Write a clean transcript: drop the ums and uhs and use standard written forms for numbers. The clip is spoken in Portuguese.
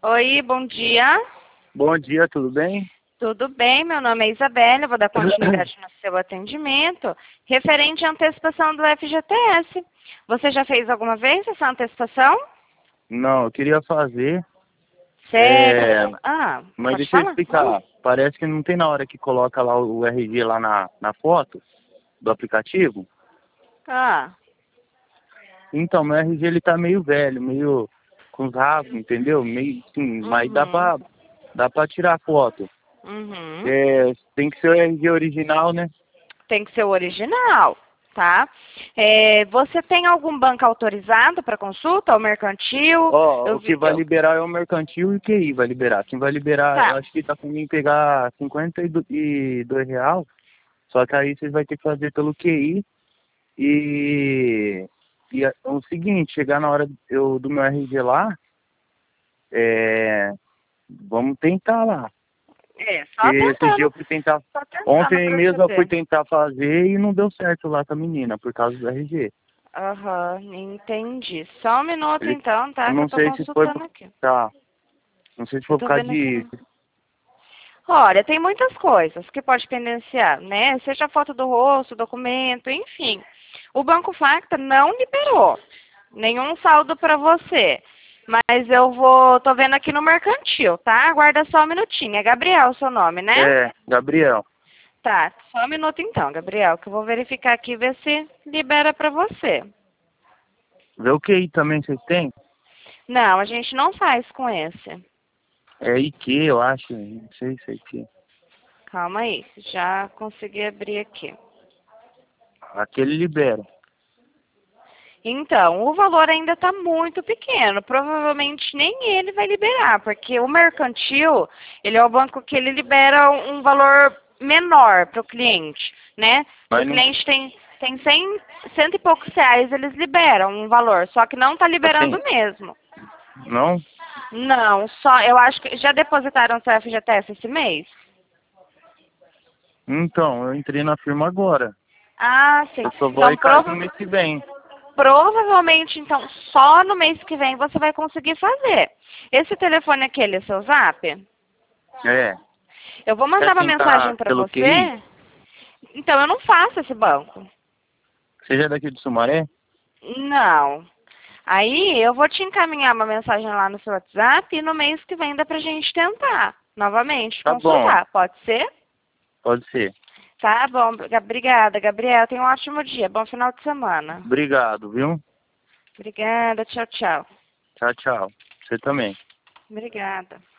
Oi, bom dia. Bom dia, tudo bem? Tudo bem? Meu nome é Isabelle, eu vou dar continuidade no seu atendimento referente à antecipação do FGTS. Você já fez alguma vez essa antecipação? Não, eu queria fazer, Sério? mas Pode deixa eu falar? explicar. Parece que não tem na hora que coloca lá o RG lá na foto do aplicativo. Ah, Então, meu RG ele tá meio velho, meio com os rasgos, entendeu? Meio assim, mas uhum, dá pra tirar foto. uhum. Tem que ser o RG original, né? Tem que ser o original, tá? Você tem algum banco autorizado para consulta, ou mercantil? Ó, Eu o que vi, vai liberar é o mercantil e o QI vai liberar. Quem vai liberar, eu tá. acho que tá com mim pegar R$ 52, só que aí vocês vai ter que fazer pelo QI. E é o seguinte, chegar na hora do meu RG lá, é, vamos tentar lá. Só Porque esse dia tentando, eu fui tentar, só tentando ontem para mesmo eu fui saber. tentar fazer e não deu certo lá com a menina, por causa do RG. Aham, entendi. Só um minuto Ele, então, eu tá? Que eu não tô sei se foi consultando aqui. tá, não sei se Eu foi por tô causa vendo aqui de, no... Olha, tem muitas coisas que pode pendenciar, né? Seja foto do rosto, documento, enfim. O Banco Facta não liberou nenhum saldo para você. Mas tô vendo aqui no mercantil, tá? Aguarda só um minutinho. É Gabriel o seu nome, né? Gabriel. Tá, só um minuto então, Gabriel, que eu vou verificar aqui e ver se libera para você. Vê o QI também vocês têm? Não, a gente não faz com esse. É IQ, eu acho, não sei se é IQ. Calma aí, já consegui abrir aqui. Aquele libera. Então, o valor ainda está muito pequeno. Provavelmente nem ele vai liberar, porque o mercantil, ele é o banco que ele libera um valor menor para o cliente, né? Se o Mas não, cliente tem 100 e poucos reais, eles liberam um valor, só que não está assim, liberando mesmo. não? Não, só, eu acho que já depositaram seu FGTS esse mês? Então, eu entrei na firma agora. Ah, sim. Eu só vou Então, aí caso no mês que vem. provavelmente, então, só no mês que vem você vai conseguir fazer. Esse telefone aqui, ele é seu zap? É. Eu vou Quer mandar uma tentar mensagem para pelo QI? você. Então, eu não faço esse banco. Você já é daqui de Sumaré? Não. Aí, eu vou te encaminhar uma mensagem lá no seu WhatsApp e no mês que vem dá pra gente tentar, novamente, Tá bom, consultar. Pode ser? pode ser. Tá bom. Obrigada, Gabriel. Tenha um ótimo dia. Bom final de semana. Obrigado, viu? Obrigada. Tchau, tchau. Tchau, tchau. Você também. Obrigada.